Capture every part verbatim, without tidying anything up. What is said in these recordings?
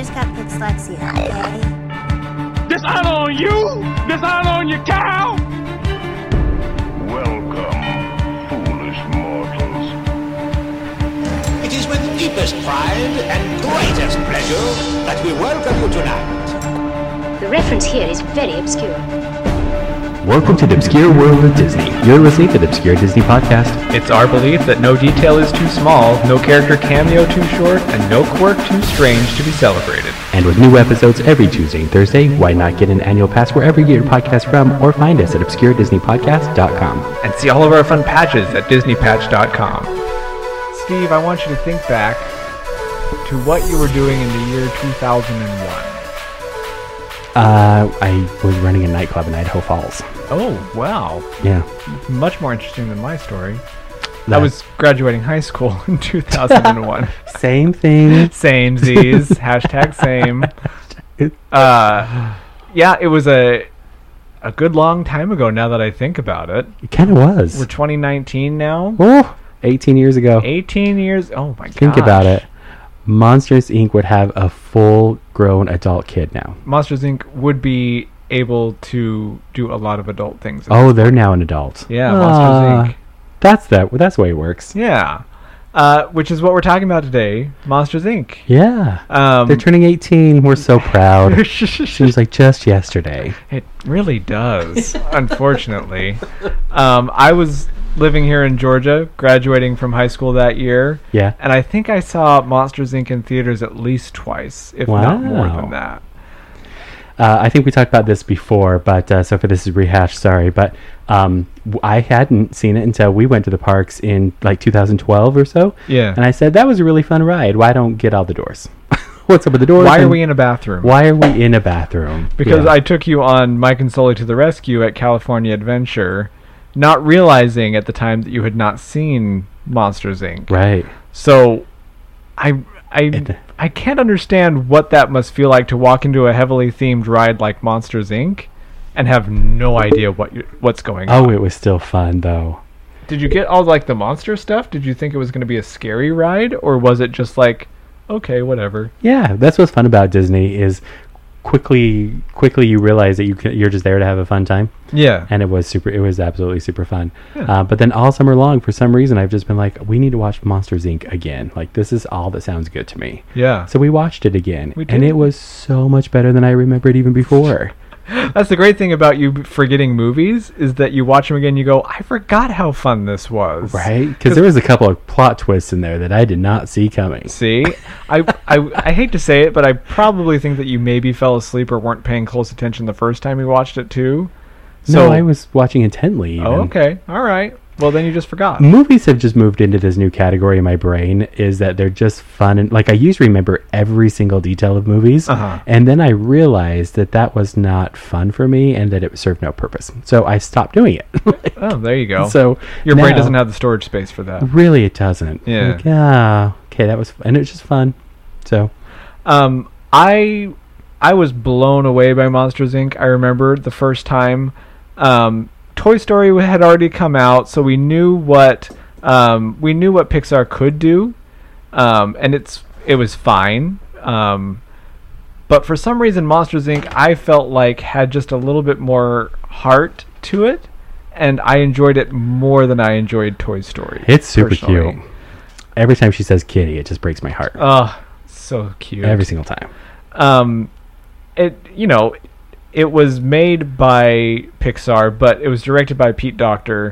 just got dyslexia, okay? Dishonor on you! Dishonor on your cow! Welcome, foolish mortals. It is with deepest pride and greatest pleasure that we welcome you tonight. The reference here is very obscure. Welcome to the Obscure World of Disney. You're listening to the Obscure Disney Podcast. It's our belief that no detail is too small, no character cameo too short, and no quirk too strange to be celebrated. And with new episodes every Tuesday and Thursday, why not get an annual pass wherever you get your podcast from, or find us at obscure disney podcast dot com. And see all of our fun patches at disney patch dot com. Steve, I want you to think back to what you were doing in the year two thousand one. Uh, I was running a nightclub in Idaho Falls. Oh, wow. Yeah. Much more interesting than my story. That I was graduating high school in two thousand one. Same thing. Same Z's. Hashtag same. Uh, yeah, it was a a good long time ago now that I think about it. It kind of was. We're twenty nineteen now. Oh, eighteen years ago. eighteen years. Oh, my god. Think about it. Monsters, Incorporated would have a full-grown adult kid now. Monsters, Incorporated would be able to do a lot of adult things. Oh, they're now an adult. Yeah, uh, Monsters, Incorporated. That's that. That's the way it works. Yeah. Uh, which is what we're talking about today, Monsters, Incorporated. Yeah. Um, They're turning eighteen. We're so proud. Seems like just yesterday. It really does, unfortunately. Um, I was living here in Georgia, graduating from high school that year. Yeah. And I think I saw Monsters, Incorporated in theaters at least twice, if wow. not more than that. Uh, I think we talked about this before, but uh, so for this is rehashed, sorry. But um, w- I hadn't seen it until we went to the parks in like two thousand twelve or so. Yeah. And I said, that was a really fun ride. Why don't get all the doors? What's up with the doors? Why are we in a bathroom? Why are we in a bathroom? Because yeah. I took you on Mike and Sully to the Rescue at California Adventure, not realizing at the time that you had not seen Monsters, Incorporated. Right. So, I I It, I can't understand what that must feel like to walk into a heavily themed ride like Monsters, Incorporated and have no idea what you, what's going on. Oh, it was still fun, though. Did you get all like the monster stuff? Did you think it was going to be a scary ride, or was it just like, okay, whatever? Yeah, that's what's fun about Disney is quickly quickly you realize that you can, you're just there to have a fun time. Yeah. And it was super. It was absolutely super fun. Yeah. Uh, but then all summer long, for some reason, I've just been like, we need to watch Monsters, Incorporated again. Like, this is all that sounds good to me. Yeah. So we watched it again. We and did. it was so much better than I remembered even before. That's the great thing about you forgetting movies is that you watch them again and you go, I forgot how fun this was. Right? Because there was a couple of plot twists in there that I did not see coming. See? I, I I hate to say it, but I probably think that you maybe fell asleep or weren't paying close attention the first time you watched it too. So, no, I was watching intently. Even. Oh, okay. All right. Well, then you just forgot. Movies have just moved into this new category in my brain, is that they're just fun. And like, I used to remember every single detail of movies. Uh-huh. And then I realized that that was not fun for me and that it served no purpose. So I stopped doing it. like, oh, there you go. So your brain now, doesn't have the storage space for that. Really, it doesn't. Yeah. Like, ah, okay, that was, and it was just fun. So, um, I, I was blown away by Monsters, Incorporated. I remember the first time, um, Toy Story had already come out, so we knew what um, we knew what Pixar could do, um, and it's it was fine. Um, but for some reason, Monsters, Incorporated, I felt like had just a little bit more heart to it, and I enjoyed it more than I enjoyed Toy Story. It's super personally. cute. Every time she says kitty, it just breaks my heart. Oh, so cute. Every single time. Um, it you know. It was made by Pixar, but it was directed by Pete Docter,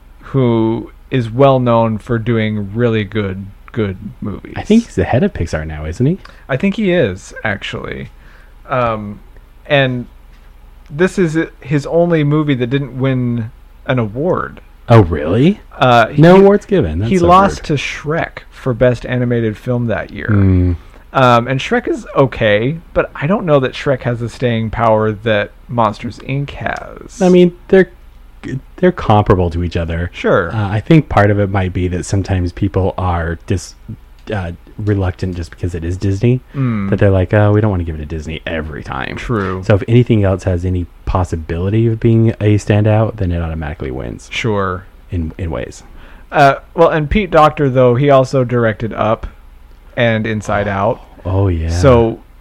who is well known for doing really good, good movies. I think he's the head of Pixar now, isn't he? I think he is, actually. Um, and this is his only movie that didn't win an award. Oh, really? Uh, no he, awards given. That's he so lost weird. to Shrek for Best Animated Film that year. Mm. Um, and Shrek is okay, but I don't know that Shrek has the staying power that Monsters, Incorporated has. I mean, they're they're comparable to each other. Sure. Uh, I think part of it might be that sometimes people are dis, uh, reluctant just because it is Disney. Mm. That they're like, oh, we don't want to give it to Disney every time. True. So if anything else has any possibility of being a standout, then it automatically wins. Sure. In in ways. Uh, well, and Pete Docter, though, he also directed Up and Inside Out. Oh, yeah. So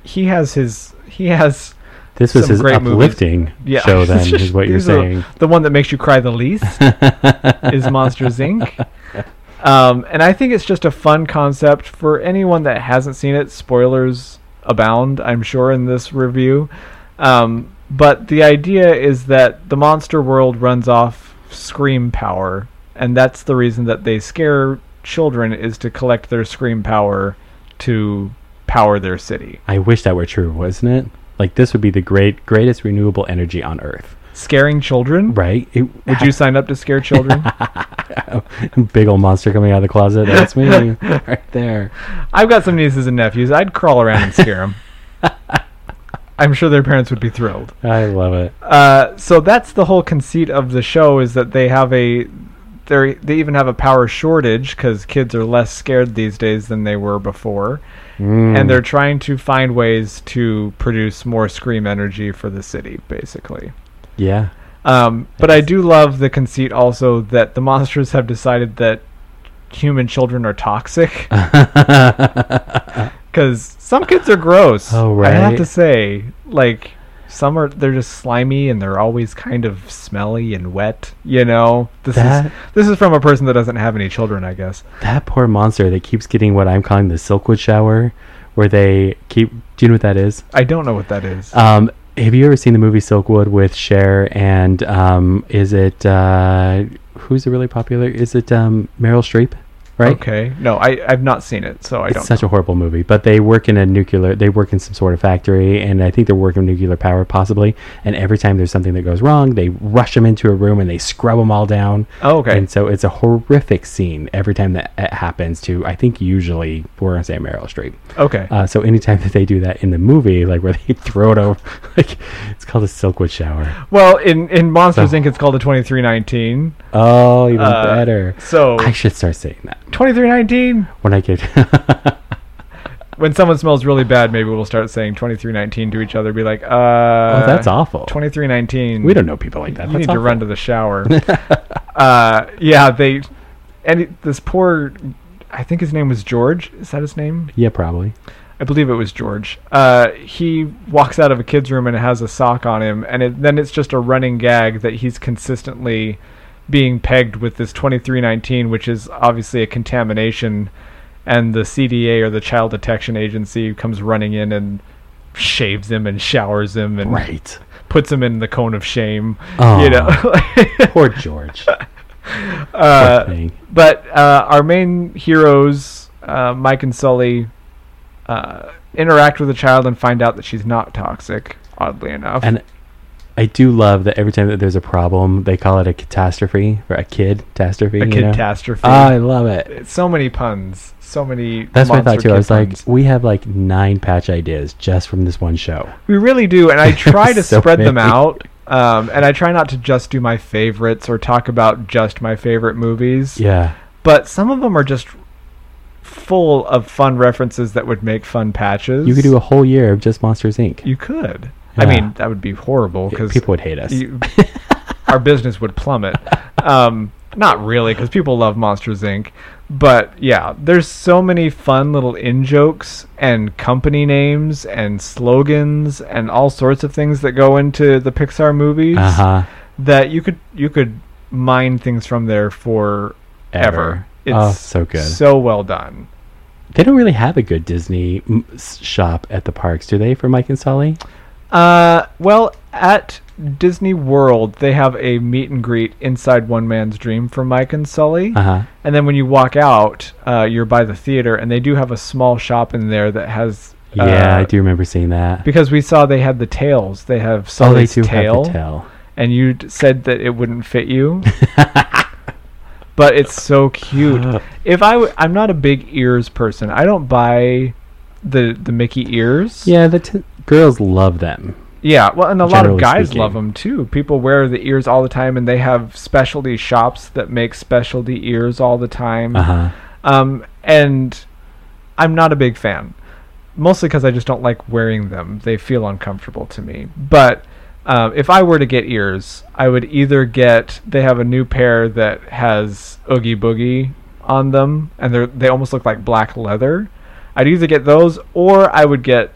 he has his he has This was some his great movies. uplifting Yeah. show. Then is what you're These are saying. the one that makes you cry the least is Monsters Incorporated. Um, and I think it's just a fun concept for anyone that hasn't seen it. Spoilers abound, I'm sure, in this review. Um, but the idea is that the monster world runs off scream power, and that's the reason that they scare children, is to collect their scream power to power their city. I wish that were true, wasn't it? Like this would be the great greatest renewable energy on Earth. Scaring children? Right? It, Would you sign up to scare children? big old monster coming out of the closet. That's me right there. I've got some nieces and nephews. I'd crawl around and scare them. I'm sure their parents would be thrilled. I love it. Uh, so that's the whole conceit of the show, is that they have a, they they even have a power shortage because kids are less scared these days than they were before, Mm. and they're trying to find ways to produce more scream energy for the city, basically. Yeah. Um, but I do love the conceit also that the monsters have decided that human children are toxic. Because some kids are gross. Oh, I have right. to say, like, some are, they're just slimy and they're always kind of smelly and wet, you know? This That- is this is from a person that doesn't have any children, I guess. That poor monster that keeps getting what I'm calling the Silkwood shower, where they keep. Do you know what that is? I don't know what that is. Um, have you ever seen the movie Silkwood with Cher and um, is it uh, who's the really popular? Is it um, Meryl Streep? Right? Okay. No, I, I've not seen it, so I It's don't such know. a horrible movie, but they work in a nuclear, they work in some sort of factory, and I think they're working with nuclear power possibly, and every time there's something that goes wrong, they rush them into a room and they scrub them all down. Oh, okay. And so it's a horrific scene every time that it happens to, I think usually, we're going to say Meryl Streep. Okay. Uh, so anytime that they do that in the movie, like where they throw it over, like, it's called a Silkwood shower. Well, in, in Monsters So- Incorporated, it's called a twenty-three nineteen. Oh, even Uh, better. So, I should start saying that twenty-three nineteen? when I get... When someone smells really bad, maybe we'll start saying twenty-three nineteen to each other. Be like, uh... oh, that's awful. twenty-three nineteen. We don't know people like that. You That's need to awful. run to the shower. uh, yeah, they... And it, this poor... I think his name was George. Is that his name? Yeah, probably. I believe it was George. Uh, he walks out of a kid's room and has a sock on him, and it, then it's just a running gag that he's consistently being pegged with this twenty-three nineteen, which is obviously a contamination, and the C D A, or the Child Detection Agency, comes running in and shaves him and showers him and Right. puts him in the cone of shame. Oh, You know. poor George. Uh, Poor thing. but uh, our main heroes, uh, Mike and Sully, uh, interact with the child and find out that she's not toxic, oddly enough. And I do love that every time that there's a problem, they call it a catastrophe or a kid catastrophe. a you know? catastrophe. Oh, I love it. So many puns. So many. That's what I thought monster too. I kid was like, puns. we have like nine patch ideas just from this one show. We really do, and I try to So spread them many. out. Um, and I try not to just do my favorites or talk about just my favorite movies. Yeah. But some of them are just full of fun references that would make fun patches. You could do a whole year of just Monsters Incorporated. You could. I Yeah. mean, that would be horrible because People would hate us. you- our business would plummet. Um, not really, because people love Monsters Incorporated. But yeah, there's so many fun little in-jokes and company names and slogans and all sorts of things that go into the Pixar movies Uh huh. that you could you could mine things from there forever. Ever. It's Oh, so good. so well done. They don't really have a good Disney m- s- shop at the parks, do they, for Mike and Sully? Uh, well, at Disney World, they have a meet and greet inside One Man's Dream for Mike and Sully. Uh huh. And then when you walk out, uh, you're by the theater, and they do have a small shop in there that has. Uh, Yeah, I do remember seeing that. Because we saw they had the tails. They have Oh, they Sully's do tail, have the tail. and you d- said that it wouldn't fit you. But it's so cute. If I, w- I'm not a big ears person. I don't buy the the Mickey ears. Yeah, the t- girls love them. Yeah, well, and a lot of Generally guys speaking. love them too. People wear the ears all the time, and they have specialty shops that make specialty ears all the time. Uh huh. Um, and I'm not a big fan, mostly because I just don't like wearing them. They feel uncomfortable to me. But um, if I were to get ears, I would either get. They have a new pair that has Oogie Boogie on them, and they they almost look like black leather. I'd either get those, or I would get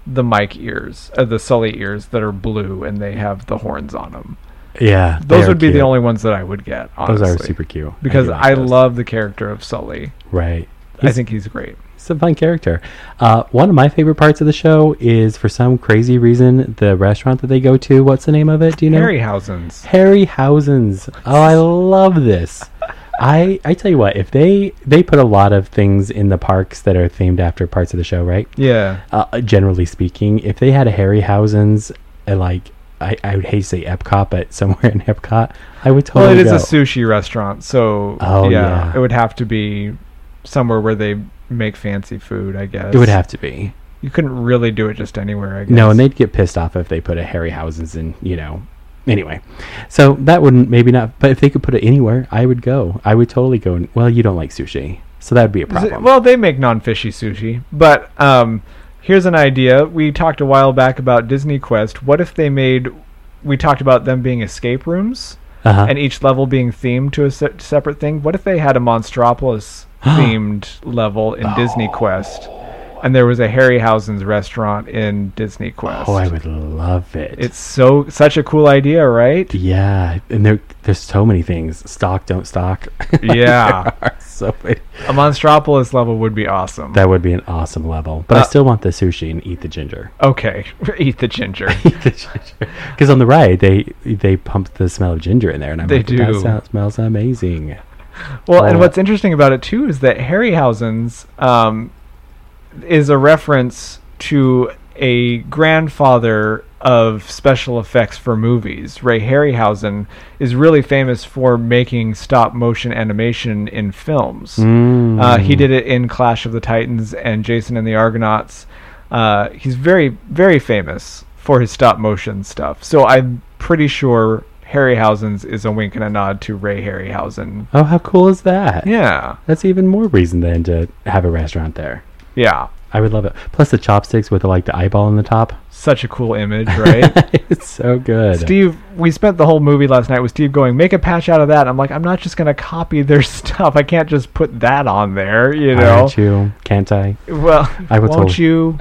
the Mike ears, uh, the Sully ears that are blue and they have the horns on them. Yeah, Those they are would be cute. the only ones that I would get, honestly. Those are super cute. Because do like I, those. love the character of Sully. Right. I He's- think he's great. He's a fun character. Uh, one of my favorite parts of the show is, for some crazy reason, the restaurant that they go to. What's the name of it? Do you know? Harryhausen's. Harryhausen's. Oh, I love this. I I tell you what, if they they put a lot of things in the parks that are themed after parts of the show, right? Yeah. Uh, generally speaking, if they had a Harryhausen's, uh, like I, I would hate to say Epcot, but somewhere in Epcot, I would totally Well, it is go. a sushi restaurant, so Oh, yeah, yeah. it would have to be somewhere where they make fancy food, I guess. It would have to be. You couldn't really do it just anywhere, I guess. No, and they'd get pissed off if they put a Harryhausen's in, you know. Anyway, so that wouldn't, maybe not, but if they could put it anywhere, I would go. I would totally go. And, well, you don't like sushi, so that would be a Is it- problem. well, they make non-fishy sushi, but um, here's an idea. We talked a while back about Disney Quest. What if they made, we talked about them being escape rooms, uh-huh. and each level being themed to a se- separate thing. What if they had a Monstropolis themed level in Disney Quest, and there was a Harryhausen's restaurant in Disney Quest? Oh, I would love it. It's so such a cool idea, right? Yeah, and there there's so many things. Stock, don't stock. Yeah. There are so many. A Monstropolis level would be awesome. That would be an awesome level. But I Uh, still want the sushi and eat the ginger. Okay, eat the ginger. Eat the ginger. Because on the ride, they they pump the smell of ginger in there, and I'm They like, do. that sound, smells amazing. Well, and Oh. what's interesting about it too is that Harryhausen's um, is a reference to a grandfather of special effects for movies. Ray Harryhausen is really famous for making stop motion animation in films. Mm. Uh, he did it in Clash of the Titans and Jason and the Argonauts. Uh, he's very, very famous for his stop motion stuff. So I'm pretty sure Harryhausen's is a wink and a nod to Ray Harryhausen. Oh, how cool is that? Yeah, That's even more reason then to have a restaurant there. yeah. I would love it. Plus the chopsticks with the, like the eyeball on the top. Such a cool image, right? It's so good. Steve, we spent the whole movie last night with Steve going, make a patch out of that. I'm like, I'm not just going to copy their stuff. I can't just put that on there, you know? Aren't you? Can't I? Well, I would won't totally- you?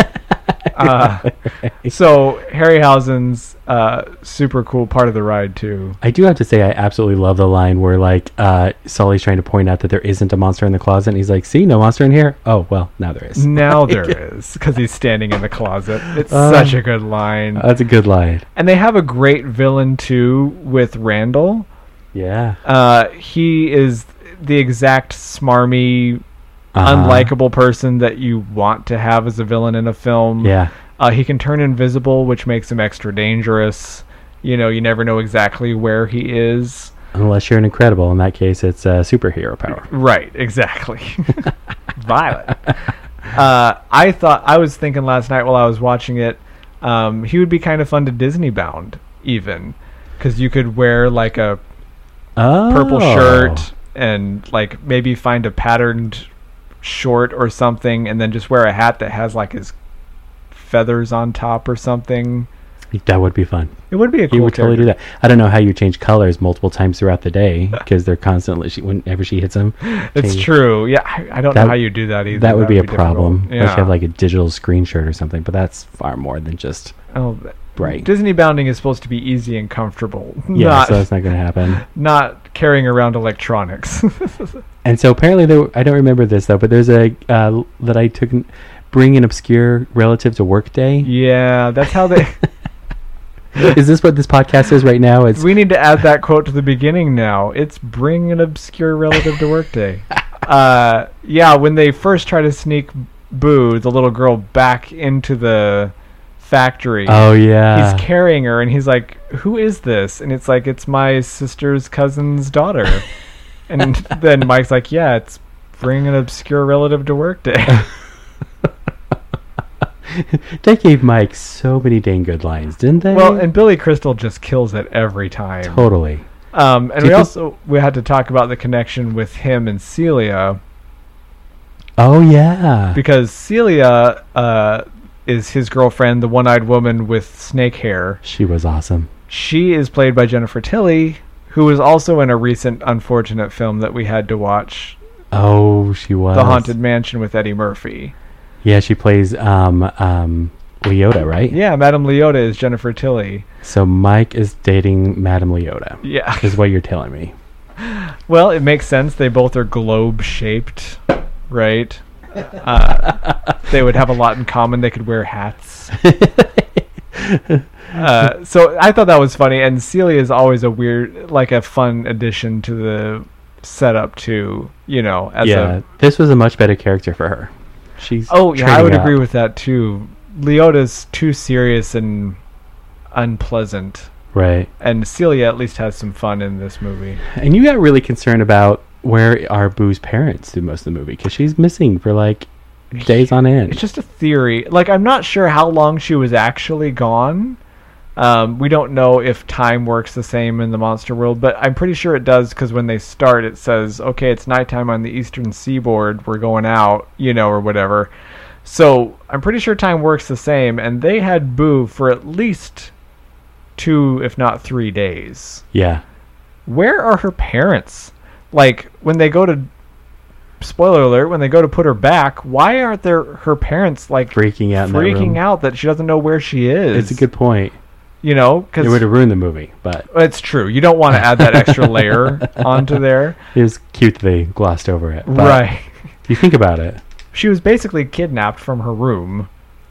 uh, so Harryhausen's uh, super cool part of the ride too. I do have to say I absolutely love the line where like uh, Sully's trying to point out that there isn't a monster in the closet, and he's like, "See, no monster in here." Oh well, now there is. Now there is, because he's standing in the closet. It's Uh, such a good line. That's a good line. And they have a great villain too with Randall. Yeah. Uh, he is the exact smarmy, Uh-huh. unlikable person that you want to have as a villain in a film. Yeah. Uh, he can turn invisible, which makes him extra dangerous. You know, you never know exactly where he is. Unless you're an Incredible, in that case, it's a superhero power. Right, exactly. Violet. Uh, I thought, I was thinking last night while I was watching it, um, he would be kind of fun to Disney bound, even. Because you could wear like a Oh. purple shirt and like maybe find a patterned short or something, and then just wear a hat that has like his feathers on top or something. That would be fun. It would be a cool You would totally do character. that. I don't know how you change colors multiple times throughout the day because they're constantly she, whenever she hits them. It's true. Yeah, I, I don't That- know how you do that either. That would be a difficult. problem. Yeah. Unless you have like a digital screen shirt or something, but that's far more than just oh, th- right. Disney bounding is supposed to be easy and comfortable. Yeah, not, so that's not going to happen. not carrying around electronics. And so apparently, there, I don't remember this though, but there's a uh, that I took n- bring an obscure relative to work day. Yeah, that's how they. Is this what this podcast is right now? It's We need to add that quote to the beginning now. It's bring an obscure relative to work day. Uh, yeah, when they first try to sneak Boo, the little girl, back into the factory. oh yeah. He's carrying her, and he's like, "Who is this?" And it's like, "It's my sister's cousin's daughter." And then Mike's like, "Yeah, it's bring an obscure relative to work day." They gave Mike so many dang good lines, didn't they? Well, and Billy Crystal just kills it every time. totally. Um, and Do we you think- also we had to talk about the connection with him and Celia, Oh yeah. because Celia uh, is his girlfriend, the one-eyed woman with snake hair. She was awesome. She is played by Jennifer Tilly, who was also in a recent unfortunate film that we had to watch, Oh, she was. The Haunted Mansion with Eddie Murphy. Yeah, she plays um um Leota, right? Yeah, Madame Leota is Jennifer Tilly. So Mike is dating Madame Leota. Yeah. Is what you're telling me. Well, it makes sense. They both are globe-shaped, right? Uh, they would have a lot in common. They could wear hats. uh, so I thought that was funny. And Celia is always a weird, like a fun addition to the setup, too. You know, as yeah, a this was a much better character for her. She's oh yeah, I trading would up. agree with that too. Leota's too serious and unpleasant. Right. And Celia at least has some fun in this movie. And you got really concerned about where are Boo's parents through most of the movie, because she's missing for like days on end. It's just a theory. Like, I'm not sure how long she was actually gone. Um, we don't know if time works the same in the monster world, but I'm pretty sure it does, because when they start, it says, okay, it's nighttime on the eastern seaboard, we're going out, you know, or whatever. So I'm pretty sure time works the same, and they had Boo for at least two, if not three days. Yeah. Where are her parents? Like, when they go to, spoiler alert, when they go to put her back, why aren't there her parents, like, Freaking out in that room. freaking out that she doesn't know where she is? It's a good point. You know, It because would have ruined the movie, but it's true. You don't want to add that extra layer onto there. it was cute that they glossed over it. But Right. if you think about it, She was basically kidnapped from her room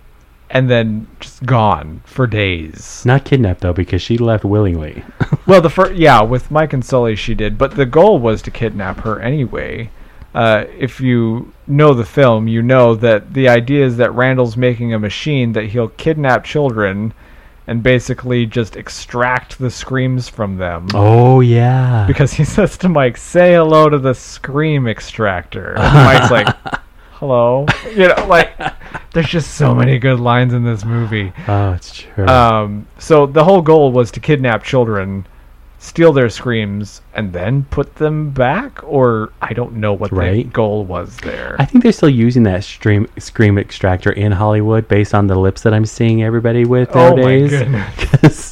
and then just gone for days. not kidnapped though, because she left willingly. Well, the first, yeah, with Mike and Sully she did, but the goal was to kidnap her anyway. Uh, if you know the film, you know that the idea is that Randall's making a machine that he'll kidnap children and basically just extract the screams from them. Oh yeah. Because he says to Mike, say hello to the scream extractor. And Mike's like, hello. You know, like, there's just so many good lines in this movie. Oh, it's true. Um, so the whole goal was to kidnap children, steal their screams, and then put them back? Or I don't know what the Right. goal was there. I think they're still using that stream, scream extractor in Hollywood based on the lips that I'm seeing everybody with Oh, my nowadays. goodness. 'Cause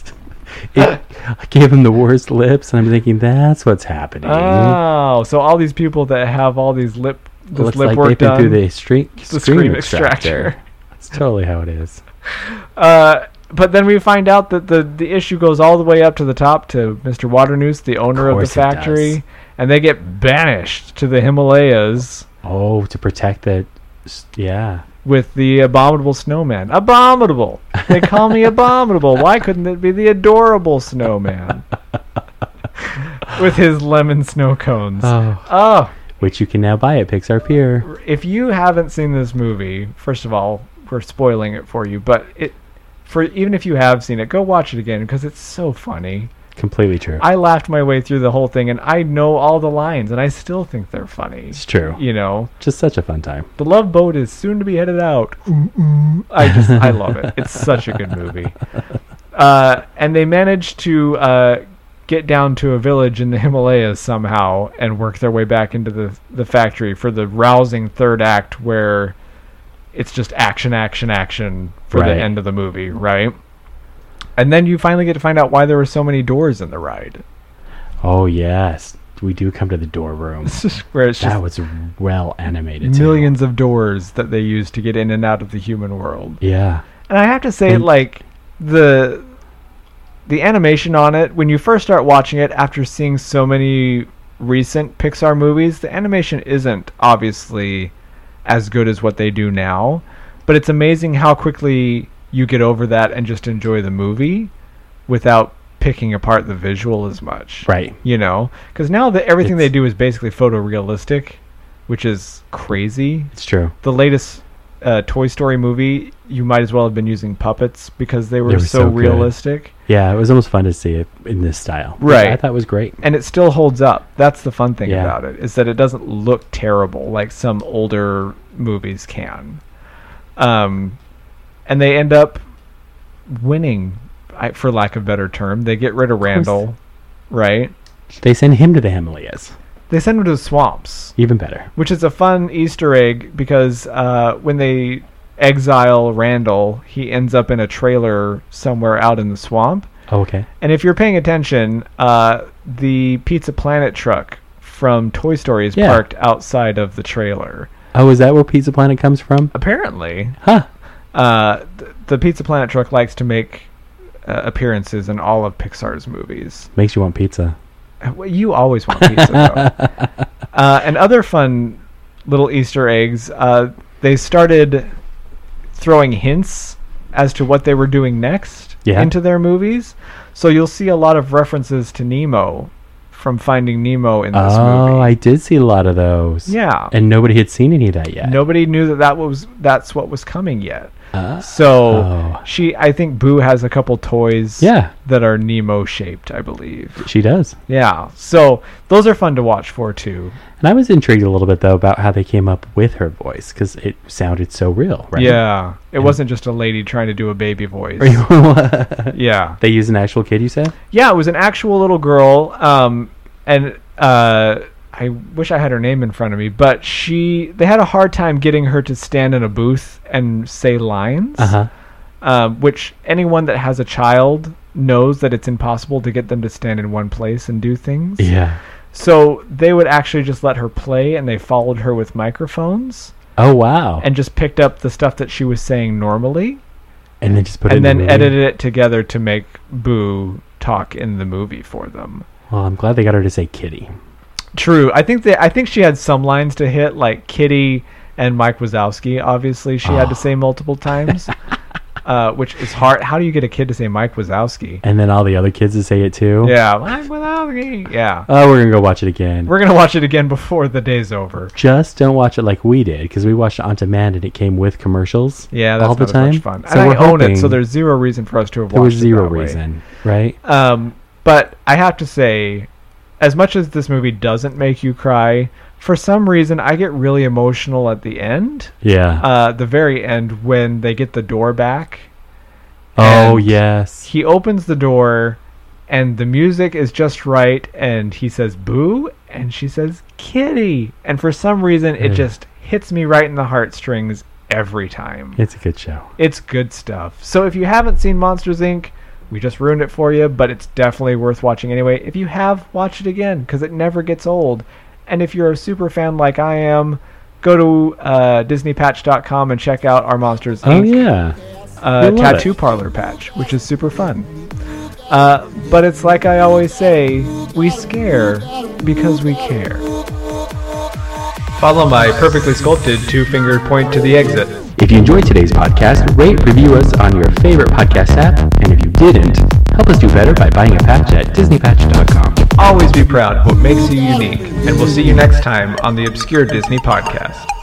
it I gave him the worst lips, and I'm thinking that's what's happening. Oh, so all these people that have all these lip, this Looks lip like work they've been done, through the stream, the scream, scream extractor. extractor. That's totally how it is. Uh, but then we find out that the, the issue goes all the way up to the top to Mister Waternoose, the owner of, course the it factory, does. and they get banished to the Himalayas Oh, to protect the, yeah. with the abominable snowman. Abominable! They call me abominable. Why couldn't it be the adorable snowman? With his lemon snow cones. Oh, Oh, which you can now buy at Pixar Pier. if you haven't seen this movie, first of all, we're spoiling it for you, but it, for even if you have seen it, go watch it again because it's so funny. Completely true. I laughed my way through the whole thing, and I know all the lines, and I still think they're funny. It's true. You know, Just such a fun time. the Love Boat is soon to be headed out. Ooh, ooh. I just, I love it. It's such a good movie. Uh, and they managed to uh, get down to a village in the Himalayas somehow and work their way back into the the factory for the rousing third act, where it's just action, action, action for Right. the end of the movie, right? And then you finally get to find out why there were so many doors in the ride. Oh, yes. We do come to the door room. It's just where it's just That was well animated, too. millions of doors that they use to get in and out of the human world. Yeah. And I have to say, And- like, the the animation on it, when you first start watching it after seeing so many recent Pixar movies, the animation isn't obviously as good as what they do now. But it's amazing how quickly you get over that and just enjoy the movie without picking apart the visual as much. Right. You know? Because now that everything It's- they do is basically photorealistic, which is crazy. It's true. The latest uh, Toy Story movie, you might as well have been using puppets because they were, They were so, so good. realistic. Yeah, it was almost fun to see it in this style. Right. I thought it was great. And it still holds up. That's the fun thing Yeah. about it, is that it doesn't look terrible like some older movies can. Um, and they end up winning, I, for lack of a better term. They get rid of Randall, right? They send him to the Himalayas. They send him to the swamps, Even better. which is a fun Easter egg because uh, when they exile Randall, he ends up in a trailer somewhere out in the swamp. Oh, okay. And if you're paying attention, uh, the Pizza Planet truck from Toy Story is Yeah. parked outside of the trailer. Oh, is that where Pizza Planet comes from? Apparently. Huh. Uh, th- the Pizza Planet truck likes to make uh, appearances in all of Pixar's movies. Makes you want pizza. Well, you always want pizza, though. Uh, and other fun little Easter eggs. Uh, they started throwing hints as to what they were doing next Yeah. into their movies. So you'll see a lot of references to Nemo from Finding Nemo in this Oh, movie. I did see a lot of those. Yeah. And nobody had seen any of that yet. Nobody knew that, that was that's what was coming yet. Uh, So oh. she, I think Boo has a couple toys Yeah. that are Nemo shaped, I believe. She does. Yeah. So those are fun to watch for too. And I was intrigued a little bit, though, about how they came up with her voice, because it sounded so real, right? Yeah. It And- wasn't just a lady trying to do a baby voice. Yeah. They used an actual kid, you said? Yeah, it was an actual little girl. Um, and uh, I wish I had her name in front of me, but she they had a hard time getting her to stand in a booth and say lines. Uh-huh. Um, which anyone that has a child knows that it's impossible to get them to stand in one place and do things. Yeah. So they would actually just let her play, and they followed her with microphones Oh, wow. and just picked up the stuff that she was saying normally, And then just put it in and the then movie? edited it together to make Boo talk in the movie for them. Well, I'm glad they got her to say kitty. True. I think they. I think she had some lines to hit, like Kitty and Mike Wazowski. Obviously, she had to Oh. say multiple times, uh, which is hard. How do you get a kid to say Mike Wazowski? And then all the other kids to say it, too? Yeah, Mike Wazowski. Yeah. Oh, we're going to go watch it again. We're gonna watch it again before the day's over. Just don't watch it like we did, because we watched it on demand and it came with commercials Yeah, that's all the not time. as much fun. So and we're I own it, hoping so there's zero reason for us to have there was watched zero it that way. reason, right? Um, but I have to say, as much as this movie doesn't make you cry, for some reason I get really emotional at the end. Yeah. Uh, the very end when they get the door back. oh, and yes. He opens the door, and the music is just right, and he says "Boo," and she says "Kitty," and for some reason it Mm. just hits me right in the heartstrings every time. It's a good show. It's good stuff. So if you haven't seen Monsters, Incorporated, we just ruined it for you, but it's definitely worth watching anyway. If you have, watch it again, because it never gets old. And if you're a super fan like I am, go to uh, Disney Patch dot com and check out our Monsters, Oh, Incorporated yeah. uh, You'll love tattoo it. parlor patch, which is super fun. Uh, but it's like I always say, we scare because we care. Follow my perfectly sculpted two-fingered point to the exit. If you enjoyed today's podcast, rate, review us on your favorite podcast app. And if you didn't, help us do better by buying a patch at Disney Patch dot com. Always be proud of what makes you unique, and we'll see you next time on the Obscure Disney Podcast.